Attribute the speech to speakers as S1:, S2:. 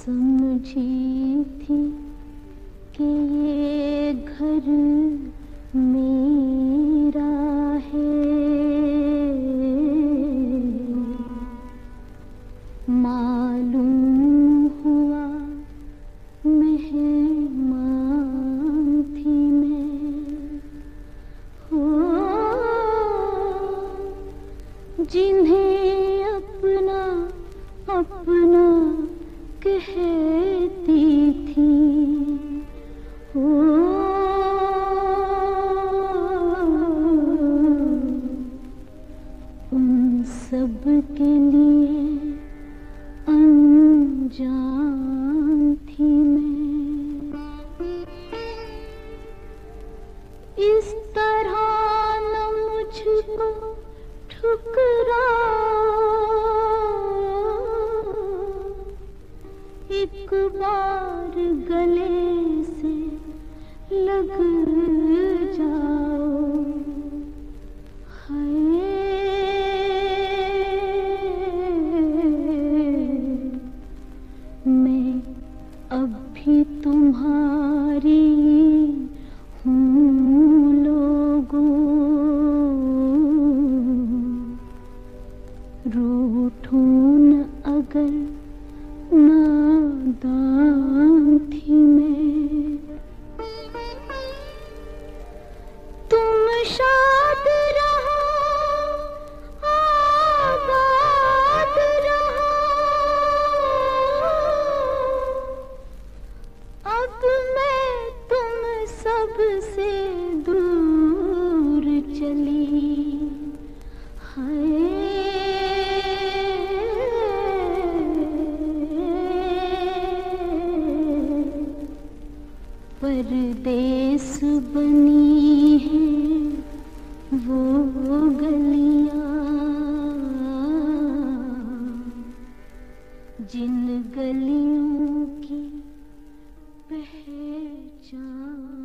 S1: समझी थी कि ये घर मेरा है, मालूम हुआ मेहमान थी मैं, हो जिन्हें अपना अपना कहती थी, हो उन सब के लिए अनजान थी मैं। इस तरह न मुझको ठुकरा, एक बार गले से लग जाओ, हाय मैं अब भी तुम्हारी हूँ लोगों, रूठूं न अगर नादान थी मैं। तुम शाद रहो आबाद रहो, अब मैं तुम सबसे दूर चली, हाय परदेस बनी है वो गलियां, जिन गलियों की पहचान